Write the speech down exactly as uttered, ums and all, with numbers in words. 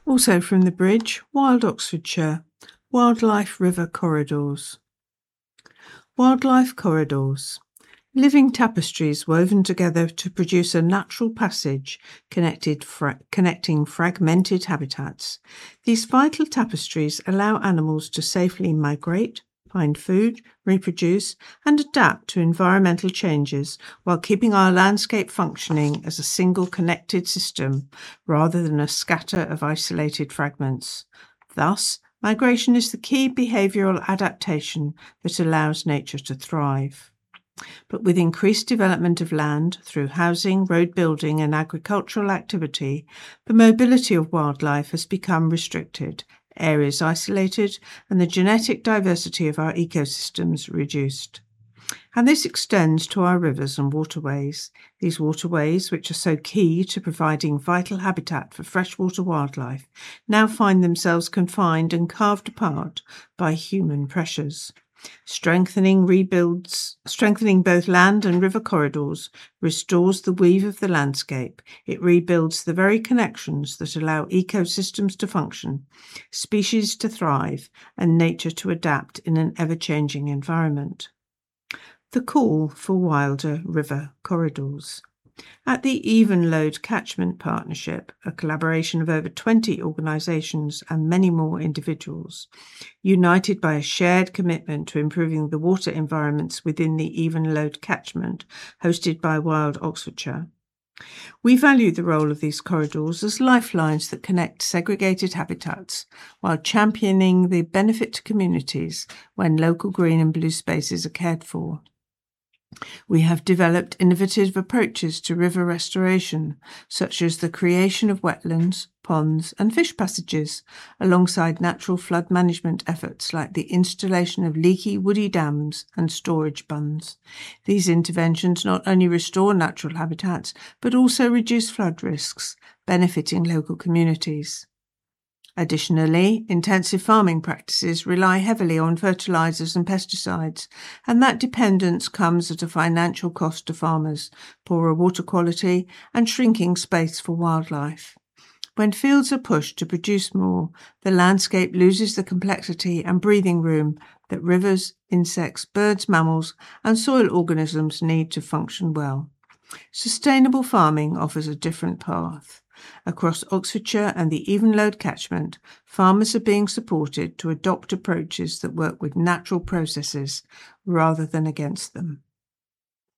Also from the bridge, Wild Oxfordshire, Wildlife River Corridors. Wildlife corridors. Living tapestries woven together to produce a natural passage connected fra- connecting fragmented habitats. These vital tapestries allow animals to safely migrate, find food, reproduce, and adapt to environmental changes while keeping our landscape functioning as a single connected system rather than a scatter of isolated fragments. Thus, migration is the key behavioral adaptation that allows nature to thrive. But with increased development of land through housing, road building, and agricultural activity, the mobility of wildlife has become restricted, areas isolated, and the genetic diversity of our ecosystems reduced. And this extends to our rivers and waterways. These waterways, which are so key to providing vital habitat for freshwater wildlife, now find themselves confined and carved apart by human pressures. Strengthening rebuilds, strengthening both land and river corridors restores the weave of the landscape. It rebuilds the very connections that allow ecosystems to function, species to thrive, and nature to adapt in an ever-changing environment. The call for wilder river corridors. At the Even Load Catchment Partnership, a collaboration of over twenty organisations and many more individuals, united by a shared commitment to improving the water environments within the Even Load Catchment, hosted by Wild Oxfordshire, we value the role of these corridors as lifelines that connect segregated habitats while championing the benefit to communities when local green and blue spaces are cared for. We have developed innovative approaches to river restoration, such as the creation of wetlands, ponds, and fish passages, alongside natural flood management efforts like the installation of leaky woody dams and storage bunds. These interventions not only restore natural habitats, but also reduce flood risks, benefiting local communities. Additionally, intensive farming practices rely heavily on fertilizers and pesticides, and that dependence comes at a financial cost to farmers, poorer water quality, and shrinking space for wildlife. When fields are pushed to produce more, the landscape loses the complexity and breathing room that rivers, insects, birds, mammals, and soil organisms need to function well. Sustainable farming offers a different path. Across Oxfordshire and the Even Load Catchment, farmers are being supported to adopt approaches that work with natural processes rather than against them.